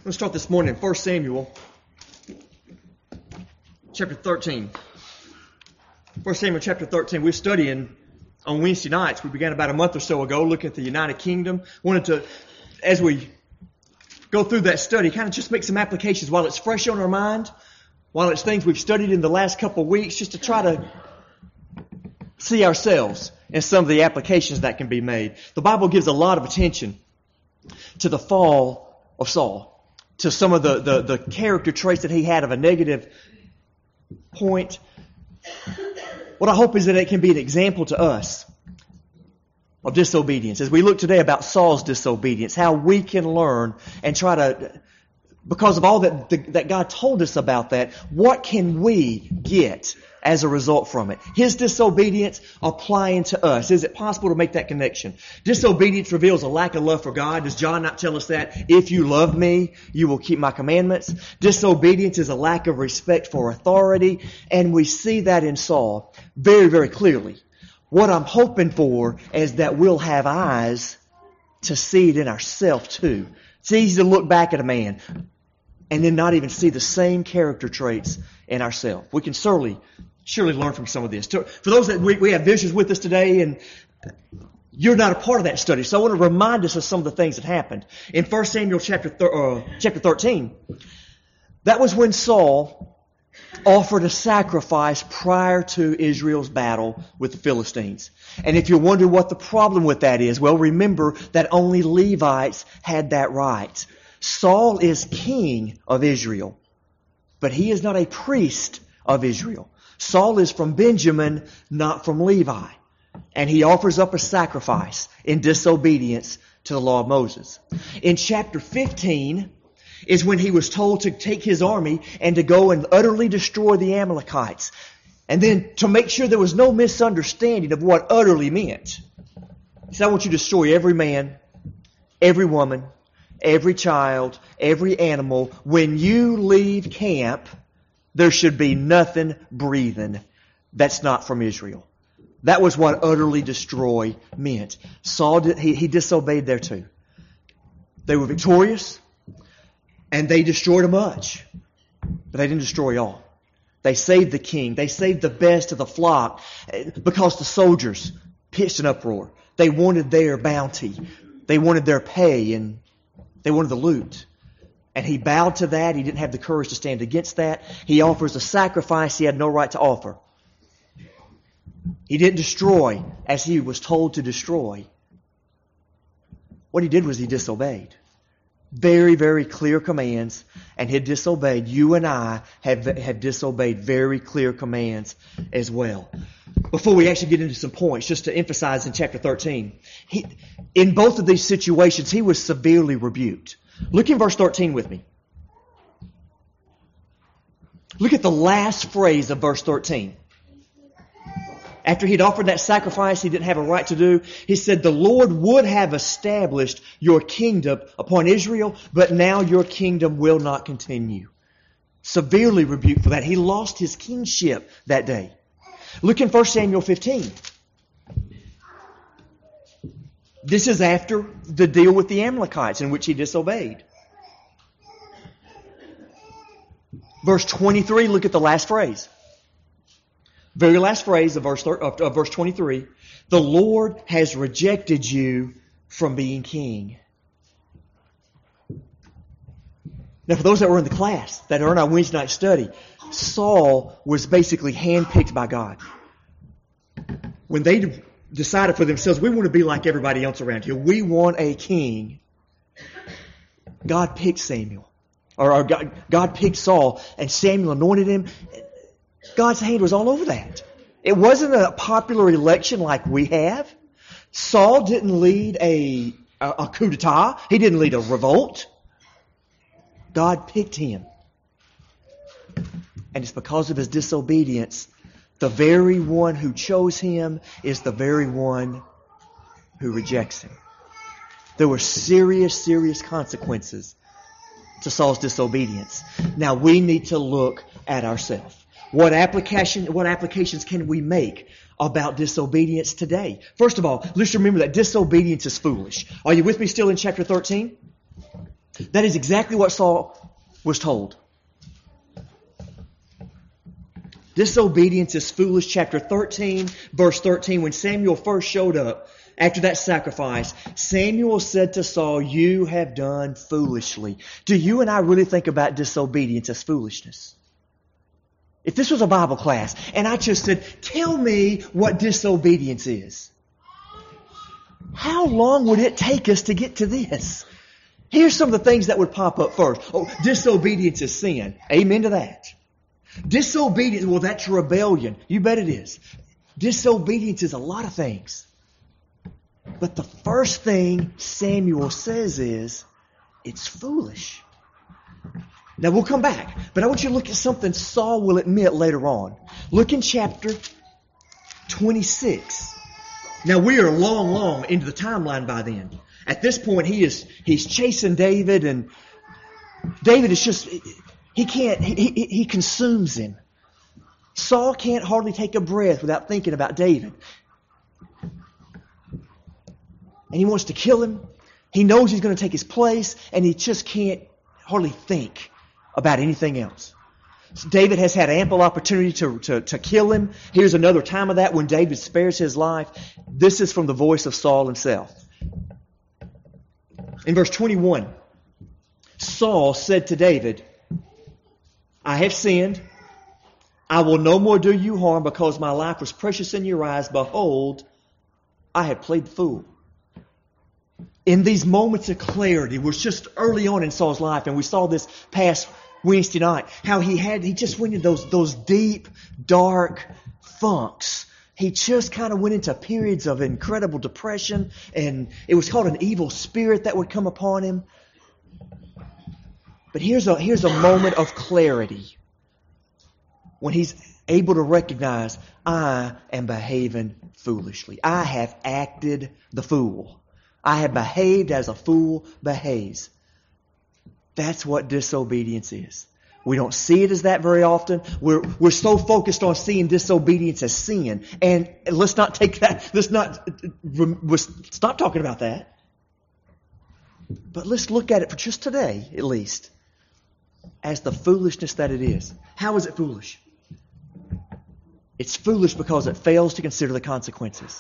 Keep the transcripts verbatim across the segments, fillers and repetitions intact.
Let's start this morning in First Samuel chapter thirteen. First Samuel chapter thirteen. We're studying on Wednesday nights. We began about a month or so ago looking at the United Kingdom. Wanted to, as we go through that study, kind of just make some applications while it's fresh on our mind, while it's things we've studied in the last couple of weeks, just to try to see ourselves in some of the applications that can be made. The Bible gives a lot of attention to the fall of Saul, to some of the, the, the character traits that he had of a negative point. What I hope is that it can be an example to us of disobedience. As we look today about Saul's disobedience, how we can learn and try to, because of all that, that God told us about that, what can we get as a result from it? His disobedience applying to us. Is it possible to make that connection? Disobedience reveals a lack of love for God. Does John not tell us that? If you love me, you will keep my commandments. Disobedience is a lack of respect for authority. And we see that in Saul very, very clearly. What I'm hoping for is that we'll have eyes to see it in ourselves too. It's easy to look back at a man and then not even see the same character traits in ourselves. We can certainly Surely learn from some of this. For those that we, we have visitors with us today, and you're not a part of that study, so I want to remind us of some of the things that happened. In First Samuel chapter thir- uh, chapter thirteen, that was when Saul offered a sacrifice prior to Israel's battle with the Philistines. And if you wonder what the problem with that is, well, remember that only Levites had that right. Saul is king of Israel, but he is not a priest of Israel. Saul is from Benjamin, not from Levi. And he offers up a sacrifice in disobedience to the law of Moses. In chapter fifteen is when he was told to take his army and to go and utterly destroy the Amalekites. And then to make sure there was no misunderstanding of what utterly meant. He said, I want you to destroy every man, every woman, every child, every animal. When you leave camp, there should be nothing breathing that's not from Israel. That was what utterly destroy meant. Saul, did, he, he disobeyed there too. They were victorious, and they destroyed much, but they didn't destroy all. They saved the king. They saved the best of the flock because the soldiers pitched an uproar. They wanted their bounty. They wanted their pay, and they wanted the loot. And he bowed to that. He didn't have the courage to stand against that. He offers a sacrifice he had no right to offer. He didn't destroy as he was told to destroy. What he did was he disobeyed. Very, very clear commands, and he disobeyed. You and I have, have disobeyed very clear commands as well. Before we actually get into some points, just to emphasize in chapter thirteen, he, in both of these situations, he was severely rebuked. Look in verse thirteen with me. Look at the last phrase of verse thirteen. After he'd offered that sacrifice he didn't have a right to do, he said, the Lord would have established your kingdom upon Israel, but now your kingdom will not continue. Severely rebuked for that. He lost his kingship that day. Look in First Samuel fifteen. This is after the deal with the Amalekites in which he disobeyed. Verse twenty-three, look at the last phrase. Very last phrase of verse, of verse twenty-three. The Lord has rejected you from being king. Now, for those that were in the class, that are in our Wednesday night study, Saul was basically handpicked by God. When they decided for themselves, we want to be like everybody else around here. We want a king. God picked Samuel. Or, or God, God picked Saul, and Samuel anointed him. God's hand was all over that. It wasn't a popular election like we have. Saul didn't lead a, a, a coup d'etat. He didn't lead a revolt. God picked him. And it's because of his disobedience. The very one who chose him is the very one who rejects him. There were serious, serious consequences to Saul's disobedience. Now we need to look at ourselves. What application, what applications can we make about disobedience today? First of all, let's remember that disobedience is foolish. Are you with me still in chapter thirteen? That is exactly what Saul was told. Disobedience is foolish. Chapter thirteen, verse thirteen, when Samuel first showed up after that sacrifice, Samuel said to Saul, "You have done foolishly." Do you and I really think about disobedience as foolishness? If this was a Bible class and I just said, "Tell me what disobedience is," how long would it take us to get to this? Here's some of the things that would pop up first. Oh, disobedience is sin. Amen to that. Disobedience, well, that's rebellion. You bet it is. Disobedience is a lot of things. But the first thing Samuel says is, it's foolish. Now we'll come back, but I want you to look at something Saul will admit later on. Look in chapter twenty-six. Now we are long, long into the timeline by then. At this point, he is he's chasing David, and David is just, he can't, he, he, he consumes him. Saul can't hardly take a breath without thinking about David. And he wants to kill him. He knows he's going to take his place, and he just can't hardly think about anything else. So David has had ample opportunity to, to, to kill him. Here's another time of that when David spares his life. This is from the voice of Saul himself. In verse twenty-one, Saul said to David, "I have sinned. I will no more do you harm because my life was precious in your eyes. Behold, I had played the fool." In these moments of clarity, was just early on in Saul's life, and we saw this past Wednesday night, how he had, he just went into those, those deep, dark funks. He just kind of went into periods of incredible depression, and it was called an evil spirit that would come upon him. But here's a, here's a moment of clarity when he's able to recognize, I am behaving foolishly. I have acted the fool. I have behaved as a fool behaves. That's what disobedience is. We don't see it as that very often. We're, we're so focused on seeing disobedience as sin. And let's not take that, let's not, let's stop talking about that. But let's look at it for just today, at least, as the foolishness that it is. How is it foolish? It's foolish because it fails to consider the consequences.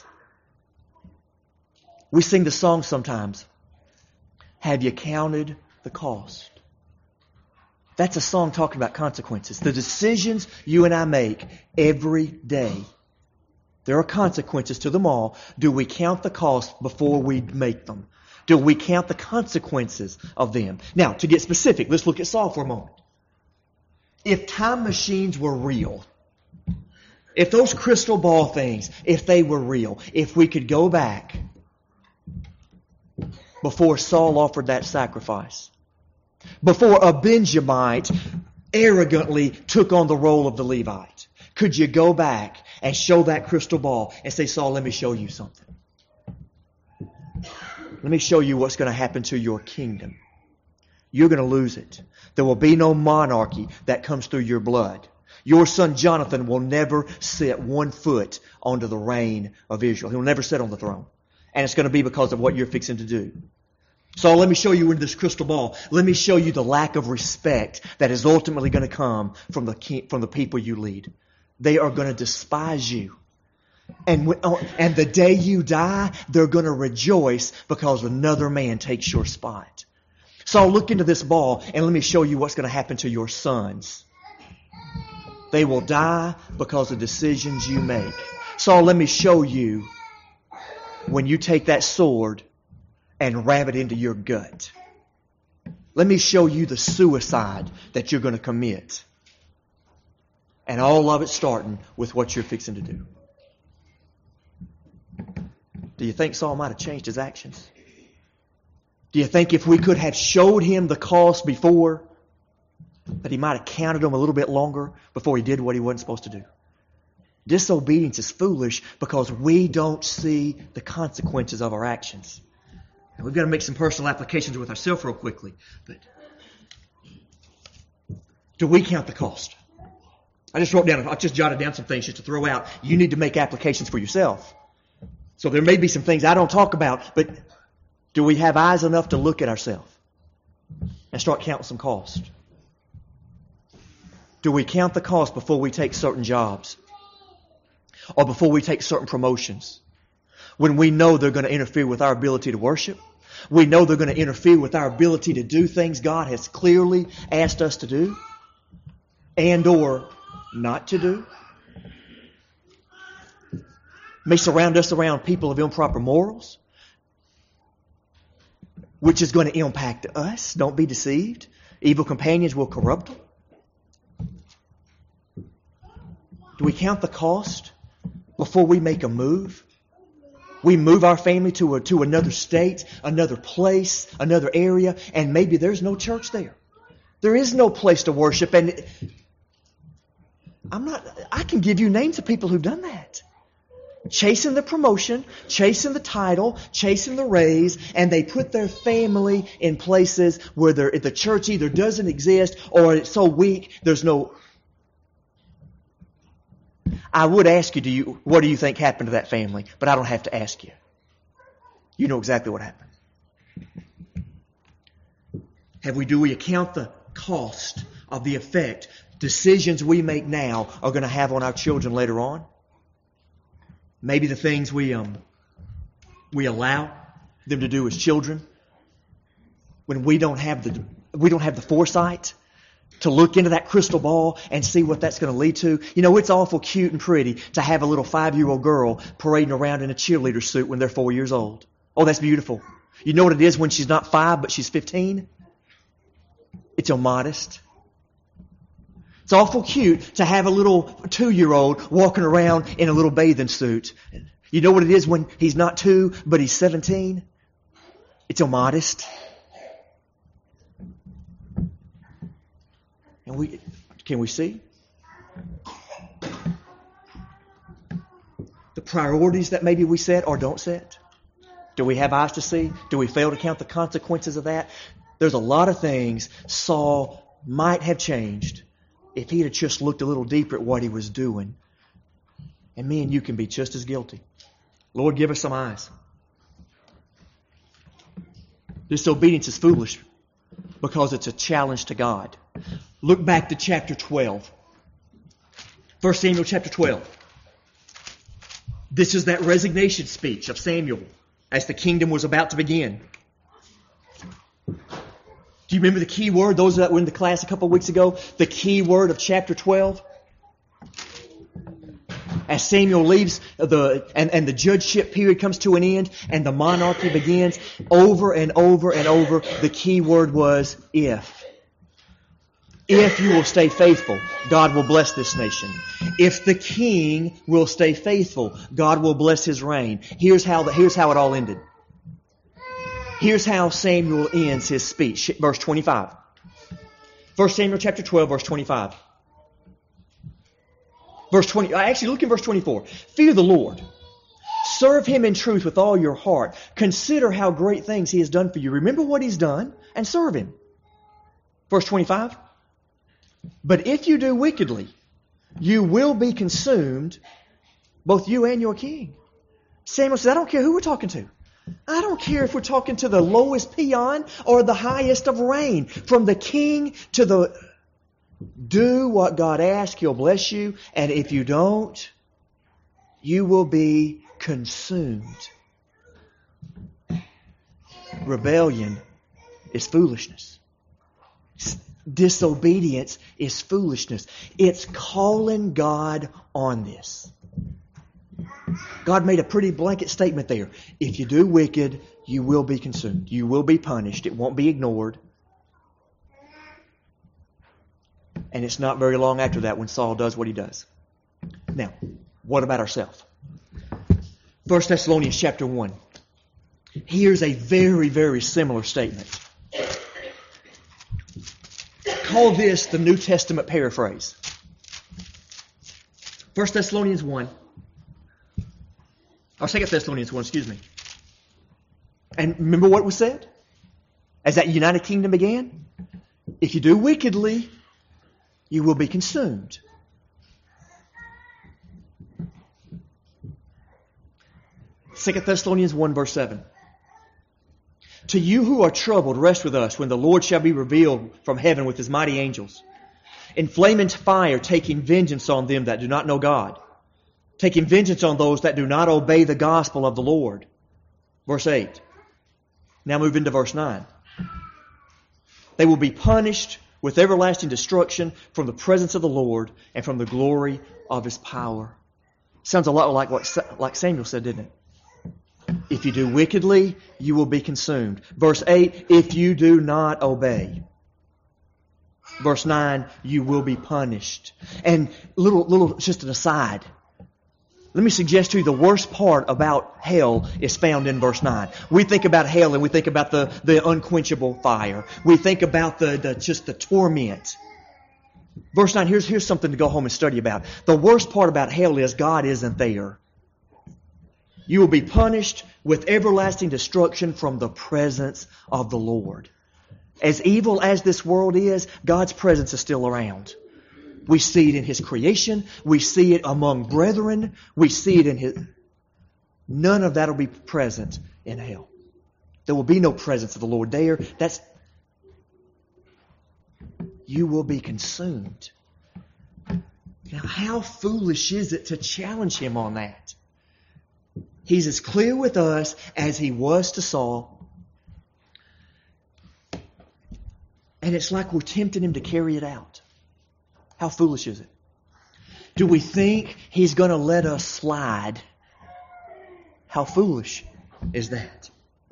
We sing the song sometimes, "Have you counted the cost?" That's a song talking about consequences. The decisions you and I make every day, there are consequences to them all. Do we count the cost before we make them? Do we count the consequences of them? Now, to get specific, let's look at Saul for a moment. If time machines were real, if those crystal ball things, if they were real, if we could go back before Saul offered that sacrifice, before a Benjamite arrogantly took on the role of the Levite, could you go back and show that crystal ball and say, "Saul, let me show you something. Let me show you what's going to happen to your kingdom. You're going to lose it. There will be no monarchy that comes through your blood. Your son Jonathan will never set one foot onto the reign of Israel. He'll never sit on the throne. And it's going to be because of what you're fixing to do. So let me show you in this crystal ball. Let me show you the lack of respect that is ultimately going to come from the king, from the people you lead. They are going to despise you. And, when, and the day you die, they're going to rejoice because another man takes your spot. So I'll look into this ball and let me show you what's going to happen to your sons. They will die because of decisions you make. So let me show you when you take that sword and ram it into your gut. Let me show you the suicide that you're going to commit. And all of it starting with what you're fixing to do. Do you think Saul might have changed his actions? Do you think if we could have showed him the cost before, that he might have counted them a little bit longer before he did what he wasn't supposed to do? Disobedience is foolish because we don't see the consequences of our actions. And we've got to make some personal applications with ourselves real quickly. But do we count the cost? I just wrote down, I just jotted down some things just to throw out. You need to make applications for yourself. So there may be some things I don't talk about, but do we have eyes enough to look at ourselves? and start counting some cost? Do we count the cost before we take certain jobs? Or before we take certain promotions? When we know they're going to interfere with our ability to worship? We know they're going to interfere with our ability to do things God has clearly asked us to do? And or not to do? May surround us around people of improper morals, which is going to impact us. Don't be deceived. Evil companions will corrupt them. Do we count the cost before we make a move? We move our family to a, to another state, another place, another area, and maybe there's no church there. There is no place to worship. And I'm not, I can give you names of people who've done that. Chasing the promotion, chasing the title, chasing the raise, and they put their family in places where the church either doesn't exist or it's so weak there's no. I would ask you, do you, what do you think happened to that family? But I don't have to ask you. You know exactly what happened. Have we, do we account the cost of the effect decisions we make now are going to have on our children later on? Maybe the things we um we allow them to do as children, when we don't have the we don't have the foresight to look into that crystal ball and see what that's going to lead to. You know, it's awful cute and pretty to have a little five-year-old girl parading around in a cheerleader suit when they're four years old. Oh, that's beautiful. You know what it is when she's not five, but she's fifteen? It's immodest. It's awful cute to have a little two-year-old walking around in a little bathing suit. You know what it is when he's not two, but he's seventeen? It's immodest. And we, can we see? The priorities that maybe we set or don't set? Do we have eyes to see? Do we fail to count the consequences of that? There's a lot of things Saul might have changed if he had just looked a little deeper at what he was doing. And me and you can be just as guilty. Lord, give us some eyes. Disobedience is foolish because it's a challenge to God. Look back to chapter twelve. First Samuel chapter twelve. This is that resignation speech of Samuel as the kingdom was about to begin. Do you remember the key word? Those that were in the class a couple of weeks ago, the key word of chapter twelve. As Samuel leaves, the and, and the judgeship period comes to an end, and the monarchy begins, over and over and over, the key word was if. If you will stay faithful, God will bless this nation. If the king will stay faithful, God will bless his reign. Here's how the, here's how it all ended. Here's how Samuel ends his speech. Verse twenty-five. First Samuel chapter twelve, verse twenty-five. Verse twenty. Actually, look in verse twenty-four. Fear the Lord. Serve Him in truth with all your heart. Consider how great things He has done for you. Remember what He's done and serve Him. Verse twenty-five. But if you do wickedly, you will be consumed, both you and your king. Samuel says, I don't care who we're talking to. I don't care if we're talking to the lowest peon or the highest of rain. From the king to the... Do what God asks, He'll bless you. And if you don't, you will be consumed. Rebellion is foolishness. Disobedience is foolishness. It's calling God on this. God made a pretty blanket statement there. If you do wicked, you will be consumed. You will be punished. It won't be ignored. And it's not very long after that when Saul does what he does. Now, what about ourselves? First Thessalonians chapter one. Here's a very, very similar statement. Call this the New Testament paraphrase. First Thessalonians one. Or Second Thessalonians one, excuse me. And remember what was said? As that United Kingdom began? If you do wickedly, you will be consumed. Second Thessalonians one verse seven. To you who are troubled, rest with us when the Lord shall be revealed from heaven with his mighty angels, in flaming fire, taking vengeance on them that do not know God, taking vengeance on those that do not obey the gospel of the Lord. Verse eight. Now move into verse nine. They will be punished with everlasting destruction from the presence of the Lord and from the glory of his power. Sounds a lot like what like Samuel said, didn't it? If you do wickedly, you will be consumed. Verse eight, if you do not obey. Verse nine, you will be punished. And little, little, just an aside. Let me suggest to you the worst part about hell is found in verse nine. We think about hell and we think about the, the unquenchable fire. We think about the, the just the torment. Verse nine, here's, here's something to go home and study about. The worst part about hell is God isn't there. You will be punished with everlasting destruction from the presence of the Lord. As evil as this world is, God's presence is still around. We see it in His creation. We see it among brethren. We see it in His... None of that will be present in hell. There will be no presence of the Lord there. That's... You will be consumed. Now, how foolish is it to challenge Him on that? He's as clear with us as He was to Saul. And it's like we're tempting Him to carry it out. How foolish is it? Do we think He's going to let us slide? How foolish is that?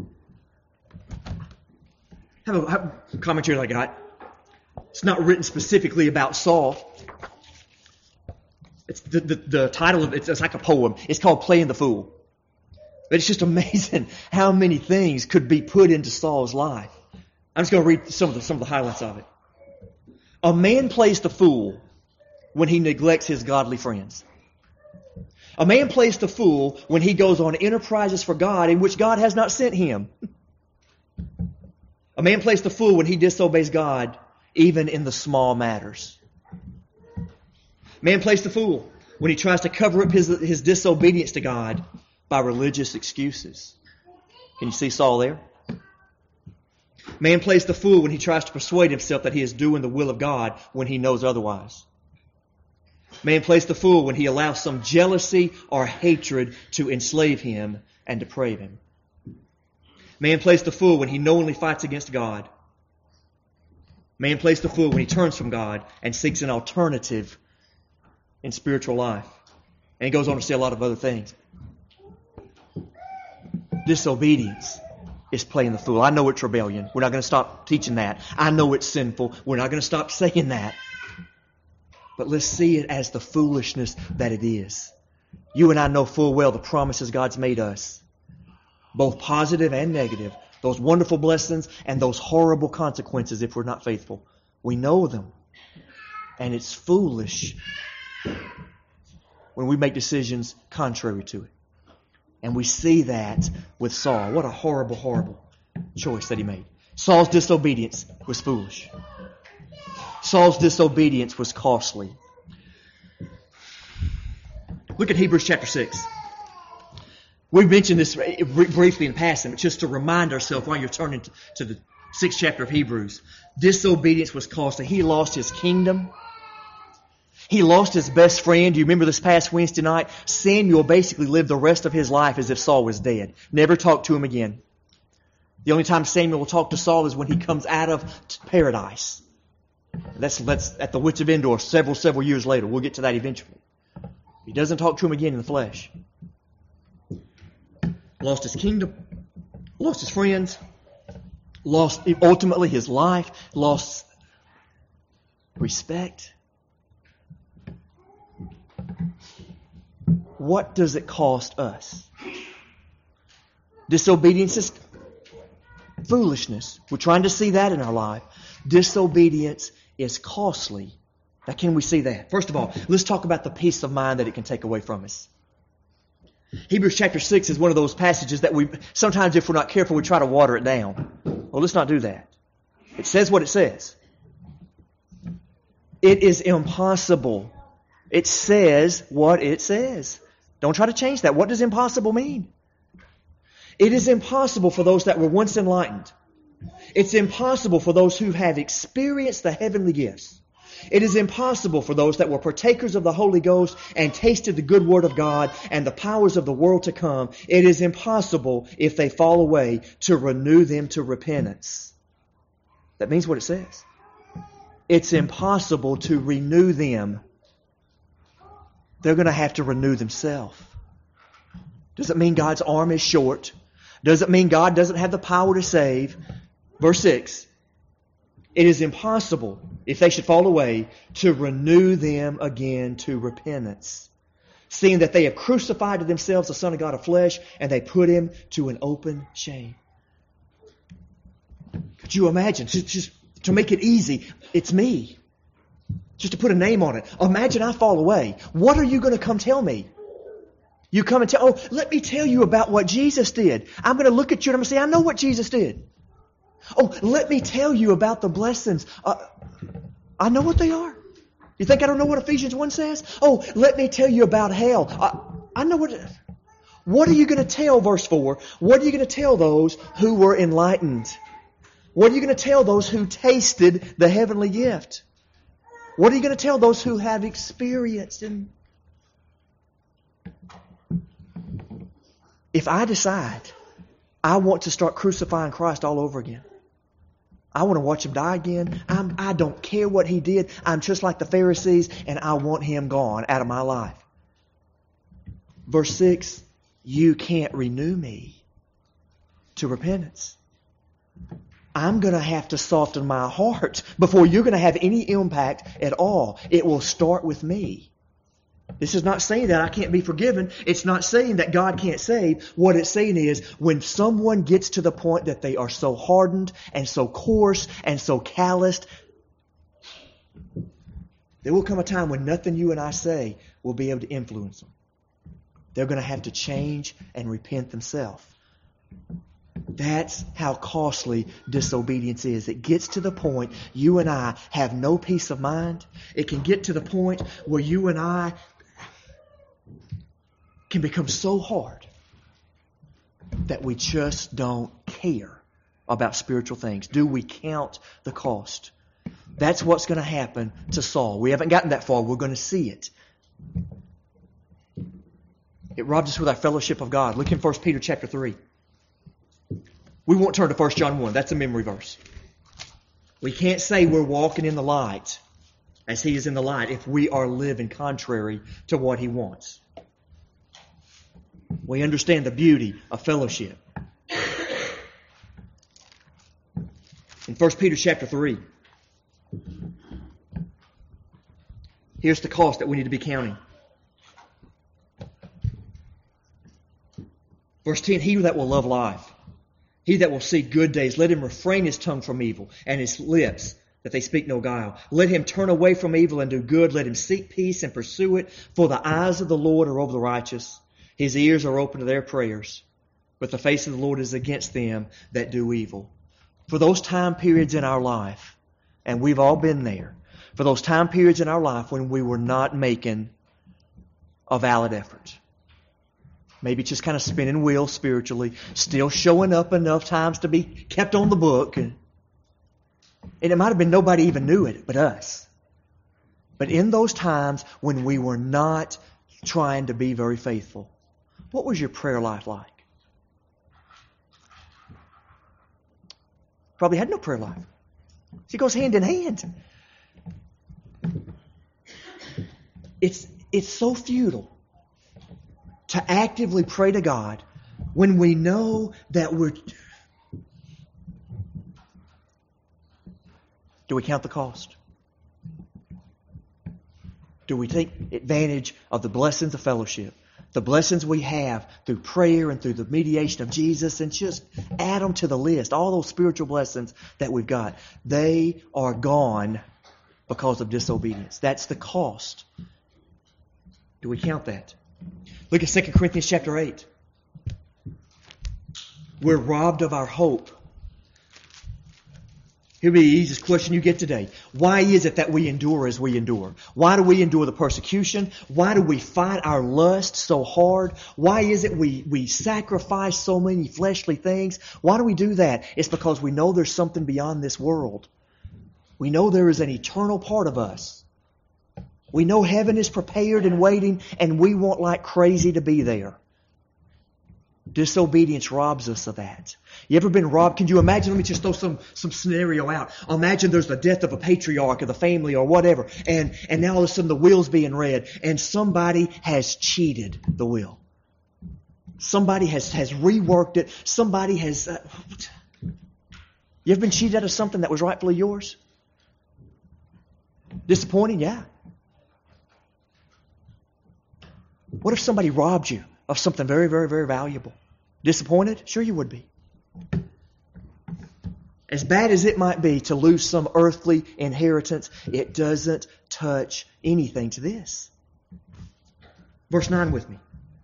I have a, I have a commentary I got. It's not written specifically about Saul. It's the, the, the title of it, it's like a poem. It's called Playing the Fool. But it's just amazing how many things could be put into Saul's life. I'm just going to read some of the, some of the highlights of it. A man plays the fool when he neglects his godly friends. A man plays the fool when he goes on enterprises for God in which God has not sent him. A man plays the fool when he disobeys God, even in the small matters. Man plays the fool when he tries to cover up his, his disobedience to God by religious excuses. Can you see Saul there? Man plays the fool when he tries to persuade himself that he is doing the will of God when he knows otherwise. Man plays the fool when he allows some jealousy or hatred to enslave him and deprave him. Man plays the fool when he knowingly fights against God. Man plays the fool when he turns from God and seeks an alternative in spiritual life. And he goes on to say a lot of other things. Disobedience is playing the fool. I know it's rebellion. We're not going to stop teaching that. I know it's sinful. We're not going to stop saying that. But let's see it as the foolishness that it is. You and I know full well the promises God's made us, both positive and negative, those wonderful blessings and those horrible consequences if we're not faithful. We know them. And it's foolish when we make decisions contrary to it. And we see that with Saul. What a horrible, horrible choice that he made. Saul's disobedience was foolish. Saul's disobedience was costly. Look at Hebrews chapter six. We've mentioned this briefly in passing, but just to remind ourselves while you're turning to the sixth chapter of Hebrews. Disobedience was costly. He lost his kingdom. He lost his best friend. Do you remember this past Wednesday night? Samuel basically lived the rest of his life as if Saul was dead. Never talked to him again. The only time Samuel will talk to Saul is when he comes out of paradise. That's, that's at the Witch of Endor several, several years later. We'll get to that eventually. He doesn't talk to him again in the flesh. Lost his kingdom. Lost his friends. Lost ultimately his life. Lost respect. What does it cost us? Disobedience is foolishness. We're trying to see that in our life. Disobedience is costly. Now, can we see that? First of all, let's talk about the peace of mind that it can take away from us. Hebrews chapter six is one of those passages that we sometimes, if we're not careful, we try to water it down. Well, let's not do that. It says what it says. It is impossible. It says what it says. Don't try to change that. What does impossible mean? It is impossible for those that were once enlightened. It's impossible for those who have experienced the heavenly gifts. It is impossible for those that were partakers of the Holy Ghost and tasted the good word of God and the powers of the world to come. It is impossible, if they fall away, to renew them to repentance. That means what it says. It's impossible to renew them. They're going to have to renew themselves. Doesn't mean God's arm is short. Doesn't mean God doesn't have the power to save. Verse six. It is impossible, if they should fall away, to renew them again to repentance, seeing that they have crucified to themselves the Son of God of flesh, and they put Him to an open shame. Could you imagine? Just, just to make it easy, it's me. Just to put a name on it. Imagine I fall away. What are you going to come tell me? You come and tell, oh, let me tell you about what Jesus did. I'm going to look at you and I'm going to say, I know what Jesus did. Oh, let me tell you about the blessings. Uh, I know what they are. You think I don't know what Ephesians one says? Oh, let me tell you about hell. I, I know what... What are you going to tell, verse four? What are you going to tell those who were enlightened? What are you going to tell those who tasted the heavenly gift? What are you going to tell those who have experienced it? If I decide I want to start crucifying Christ all over again, I want to watch Him die again. I'm, I don't care what He did. I'm just like the Pharisees, and I want Him gone out of my life. Verse six, you can't renew me to repentance. I'm going to have to soften my heart before you're going to have any impact at all. It will start with me. This is not saying that I can't be forgiven. It's not saying that God can't save. What it's saying is when someone gets to the point that they are so hardened and so coarse and so calloused, there will come a time when nothing you and I say will be able to influence them. They're going to have to change and repent themselves. That's how costly disobedience is. It gets to the point you and I have no peace of mind. It can get to the point where you and I can become so hard that we just don't care about spiritual things. Do we count the cost? That's what's going to happen to Saul. We haven't gotten that far. We're going to see it. It robs us with our fellowship of God. Look in First Peter chapter three. We won't turn to First John one. That's a memory verse. We can't say we're walking in the light as He is in the light if we are living contrary to what He wants. We understand the beauty of fellowship. In First Peter chapter three, here's the cost that we need to be counting. Verse ten, he that will love life, he that will see good days, let him refrain his tongue from evil and his lips that they speak no guile. Let him turn away from evil and do good. Let him seek peace and pursue it. For the eyes of the Lord are over the righteous. His ears are open to their prayers. But the face of the Lord is against them that do evil. For those time periods in our life, and we've all been there, for those time periods in our life when we were not making a valid effort. Maybe just kind of spinning wheels spiritually, still showing up enough times to be kept on the book. And it might have been nobody even knew it but us. But in those times when we were not trying to be very faithful, what was your prayer life like? Probably had no prayer life. It goes hand in hand. It's, it's so futile to actively pray to God when we know that we're... Do we count the cost? Do we take advantage of the blessings of fellowship? The blessings we have through prayer and through the mediation of Jesus, and just add them to the list. All those spiritual blessings that we've got. They are gone because of disobedience. That's the cost. Do we count that? Look at Second Corinthians chapter eight. We're robbed of our hope Here'll be the easiest question you get today. Why is it that we endure as we endure? Why do we endure the persecution? Why do we fight our lust so hard? Why is it we, we sacrifice so many fleshly things? Why do we do that? It's because we know there's something beyond this world. We know there is an eternal part of us. We know heaven is prepared and waiting, and we want like crazy to be there. Disobedience robs us of that. You ever been robbed? Can you imagine? Let me just throw some, some scenario out. Imagine there's the death of a patriarch of the family or whatever, and, and now all of a sudden the will's being read, and somebody has cheated the will. Somebody has, has reworked it. Somebody has... Uh, you ever been cheated out of something that was rightfully yours? Disappointing? Yeah. What if somebody robbed you of something very, very, very valuable? Disappointed? Sure you would be. As bad as it might be to lose some earthly inheritance, it doesn't touch anything to this. Verse nine with me.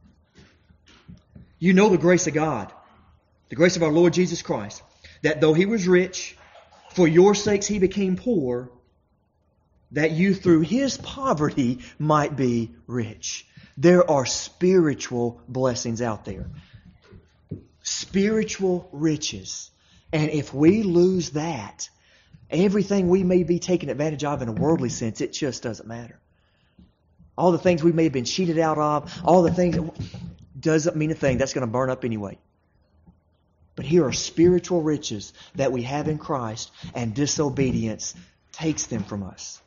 You know the grace of God, the grace of our Lord Jesus Christ, that though He was rich, for your sakes He became poor, that you through His poverty might be rich. There are spiritual blessings out there. Spiritual riches. And if we lose that, everything we may be taken advantage of in a worldly sense, it just doesn't matter. All the things we may have been cheated out of, all the things, doesn't mean a thing. That's going to burn up anyway. But here are spiritual riches that we have in Christ, and disobedience takes them from us.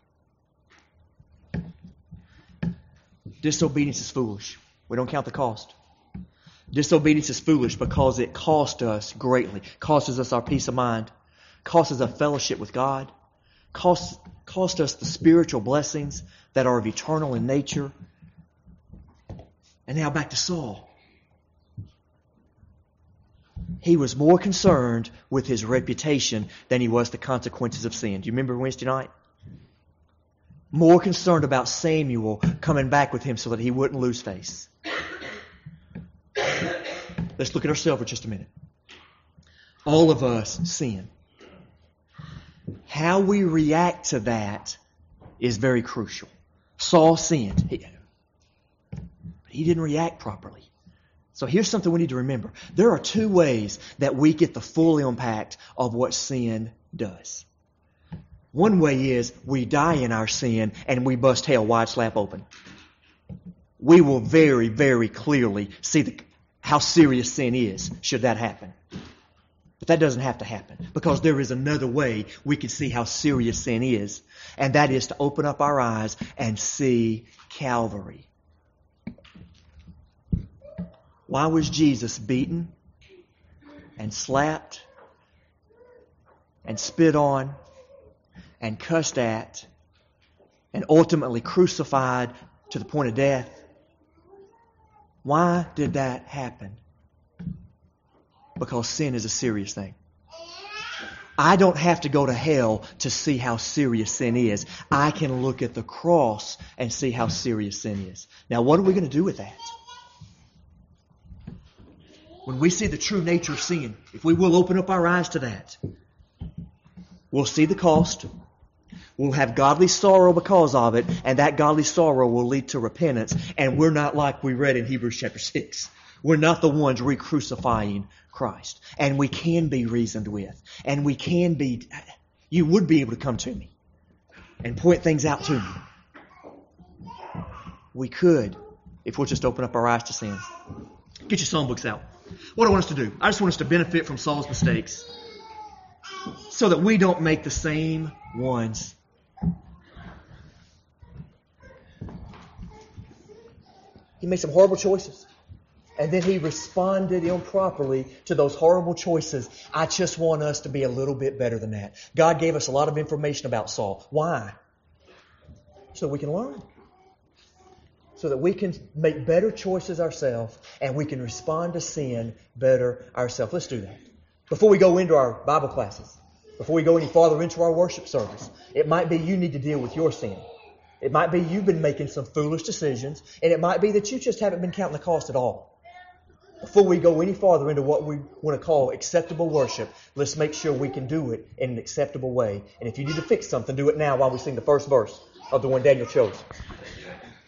Disobedience is foolish. We don't count the cost. Disobedience is foolish because it cost us greatly. Costs us our peace of mind. Costs us fellowship with God. Costs cost us the spiritual blessings that are of eternal in nature. And now back to Saul. He was more concerned with his reputation than he was the consequences of sin. Do you remember Wednesday night? More concerned about Samuel coming back with him so that he wouldn't lose face. Let's look at ourselves for just a minute. All of us sin. How we react to that is very crucial. Saul sinned. He, but he didn't react properly. So here's something we need to remember. There are two ways that we get the full impact of what sin does. One way is we die in our sin and we bust hell wide slap open. We will very, very clearly see the, how serious sin is should that happen. But that doesn't have to happen, because there is another way we can see how serious sin is, and that is to open up our eyes and see Calvary. Why was Jesus beaten and slapped and spit on and cussed at and ultimately crucified to the point of death? Why did that happen? Because sin is a serious thing. I don't have to go to hell to see how serious sin is. I can look at the cross and see how serious sin is. Now, what are we going to do with that? When we see the true nature of sin, if we will open up our eyes to that, we'll see the cost. We'll have godly sorrow because of it, and that godly sorrow will lead to repentance. And we're not like we read in Hebrews chapter six. We're not the ones re-crucifying Christ. And we can be reasoned with. And we can be, you would be able to come to me and point things out to me. We could, if we'll just open up our eyes to sin. Get your songbooks out. What do I want us to do? I just want us to benefit from Saul's mistakes so that we don't make the same ones. He made some horrible choices. And then he responded improperly to those horrible choices. I just want us to be a little bit better than that. God gave us a lot of information about Saul. Why? So we can learn. So that we can make better choices ourselves and we can respond to sin better ourselves. Let's do that. Before we go into our Bible classes, before we go any farther into our worship service, it might be you need to deal with your sin. It might be you've been making some foolish decisions, and it might be that you just haven't been counting the cost at all. before we go any farther into what we want to call acceptable worship, let's make sure we can do it in an acceptable way. And if you need to fix something, do it now while we sing the first verse of the one Daniel chose.